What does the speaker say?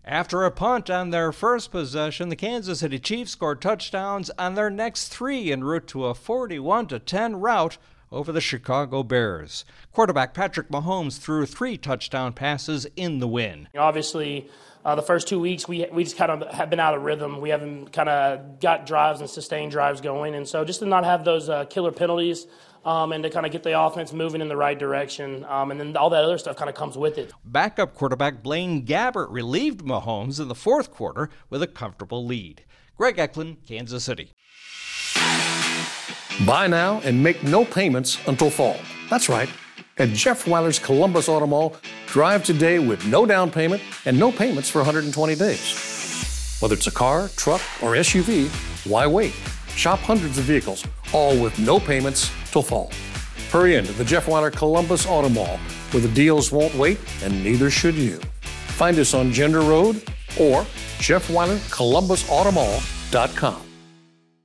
After a punt on their first possession, the Kansas City Chiefs scored touchdowns on their next three en route to a 41-10 rout over the Chicago Bears. Quarterback Patrick Mahomes threw 3 touchdown passes in the win. Obviously, the first 2 weeks, we just kind of have been out of rhythm. We haven't kind of got drives and sustained drives going. And so just to not have those killer penalties and to kind of get the offense moving in the right direction, and then all that other stuff kind of comes with it. Backup quarterback Blaine Gabbert relieved Mahomes in the fourth quarter with a comfortable lead. Greg Eklund, Kansas City. Buy now and make no payments until fall. That's right. At Jeff Weiler's Columbus Auto Mall, drive today with no down payment and no payments for 120 days. Whether it's a car, truck, or SUV, why wait? Shop hundreds of vehicles, all with no payments till fall. Hurry into the Jeff Weiler Columbus Auto Mall, where the deals won't wait and neither should you. Find us on Gender Road or JeffWeilerColumbusAutomall.com.